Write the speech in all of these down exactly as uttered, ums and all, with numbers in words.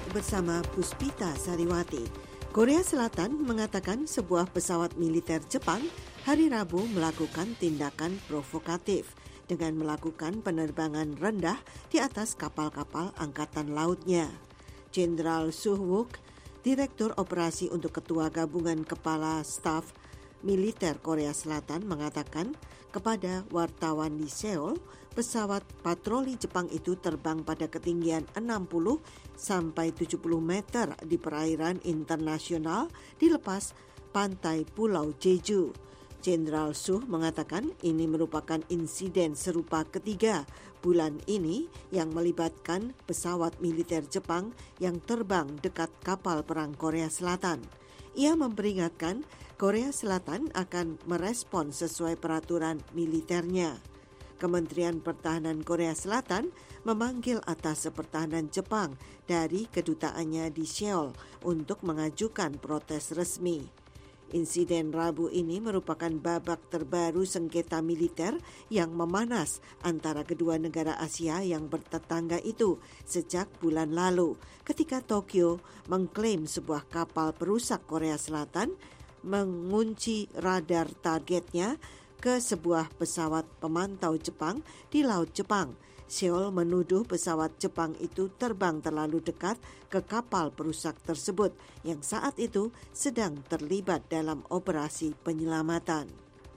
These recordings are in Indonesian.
bersama Puspita Sariwati. Korea Selatan mengatakan sebuah pesawat militer Jepang hari Rabu melakukan tindakan provokatif dengan melakukan penerbangan rendah di atas kapal-kapal angkatan lautnya. Jenderal Suh Wook, Direktur Operasi untuk Ketua Gabungan Kepala Staf Militer Korea Selatan, mengatakan kepada wartawan di Seoul, pesawat patroli Jepang itu terbang pada ketinggian enam puluh sampai tujuh puluh meter di perairan internasional di lepas pantai Pulau Jeju. Jenderal Suh mengatakan ini merupakan insiden serupa ketiga bulan ini yang melibatkan pesawat militer Jepang yang terbang dekat kapal perang Korea Selatan. Ia memperingatkan Korea Selatan akan merespon sesuai peraturan militernya. Kementerian Pertahanan Korea Selatan memanggil Atase Pertahanan Jepang dari kedutaannya di Seoul untuk mengajukan protes resmi. Insiden Rabu ini merupakan babak terbaru sengketa militer yang memanas antara kedua negara Asia yang bertetangga itu sejak bulan lalu, ketika Tokyo mengklaim sebuah kapal perusak Korea Selatan mengunci radar targetnya ke sebuah pesawat pemantau Jepang di Laut Jepang. Seoul menuduh pesawat Jepang itu terbang terlalu dekat ke kapal perusak tersebut yang saat itu sedang terlibat dalam operasi penyelamatan.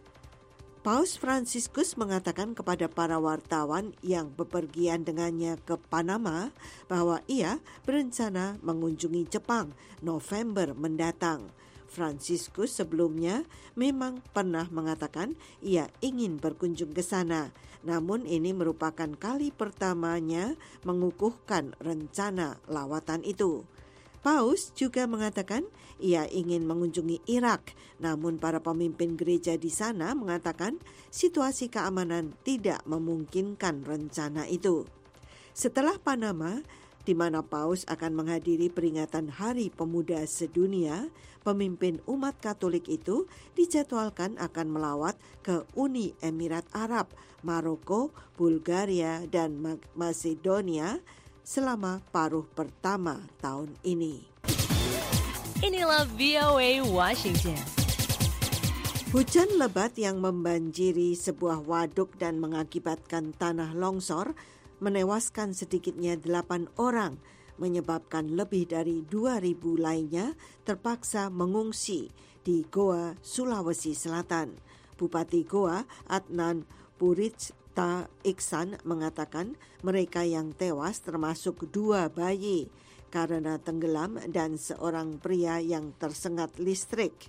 Paus Fransiskus mengatakan kepada para wartawan yang bepergian dengannya ke Panama bahwa ia berencana mengunjungi Jepang November mendatang. Fransiskus sebelumnya memang pernah mengatakan ia ingin berkunjung ke sana, namun ini merupakan kali pertamanya mengukuhkan rencana lawatan itu. Paus juga mengatakan ia ingin mengunjungi Irak, namun para pemimpin gereja di sana mengatakan situasi keamanan tidak memungkinkan rencana itu. Setelah Panama, di mana Paus akan menghadiri peringatan Hari Pemuda Sedunia, pemimpin umat Katolik itu dijadwalkan akan melawat ke Uni Emirat Arab, Maroko, Bulgaria, dan Masedonia selama paruh pertama tahun ini. Inilah V O A Washington. Hujan lebat yang membanjiri sebuah waduk dan mengakibatkan tanah longsor menewaskan sedikitnya delapan orang, menyebabkan lebih dari dua ribu lainnya terpaksa mengungsi di Goa, Sulawesi Selatan. Bupati Goa, Adnan Puricta Iksan, mengatakan mereka yang tewas termasuk dua bayi karena tenggelam dan seorang pria yang tersengat listrik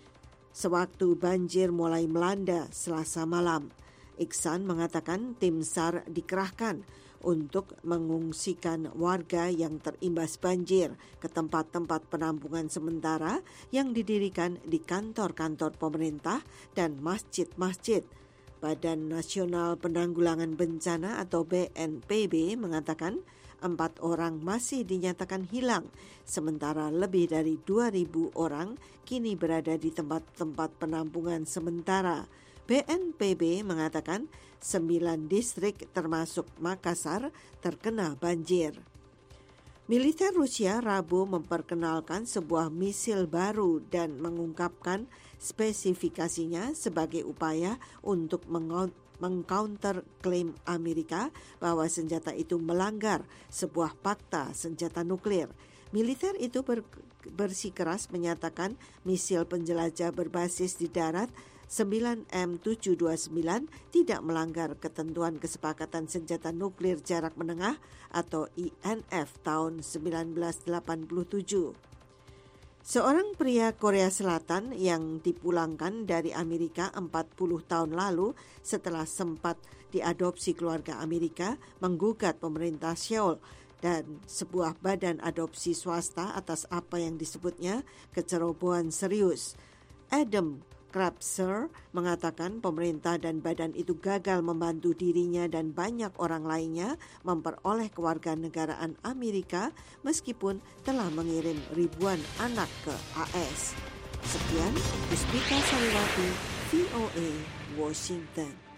sewaktu banjir mulai melanda Selasa malam. Iksan mengatakan tim SAR dikerahkan untuk mengungsikan warga yang terimbas banjir ke tempat-tempat penampungan sementara yang didirikan di kantor-kantor pemerintah dan masjid-masjid. Badan Nasional Penanggulangan Bencana atau B N P B mengatakan empat orang masih dinyatakan hilang, sementara lebih dari dua ribu orang kini berada di tempat-tempat penampungan sementara. B N P B mengatakan sembilan distrik termasuk Makassar terkena banjir. Militer Rusia Rabu memperkenalkan sebuah misil baru dan mengungkapkan spesifikasinya sebagai upaya untuk mengcounter klaim Amerika bahwa senjata itu melanggar sebuah fakta senjata nuklir. Militer itu ber, bersikeras menyatakan misil penjelajah berbasis di darat sembilan M tujuh dua sembilan tidak melanggar ketentuan kesepakatan senjata nuklir jarak menengah atau I N F tahun seribu sembilan ratus delapan puluh tujuh. Seorang pria Korea Selatan yang dipulangkan dari Amerika empat puluh tahun lalu setelah sempat diadopsi keluarga Amerika menggugat pemerintah Seoul dan sebuah badan adopsi swasta atas apa yang disebutnya kecerobohan serius. Adam Krabser mengatakan pemerintah dan badan itu gagal membantu dirinya dan banyak orang lainnya memperoleh kewarganegaraan Amerika meskipun telah mengirim ribuan anak ke A S. Sekian, Puspita Sariwati, V O A, Washington.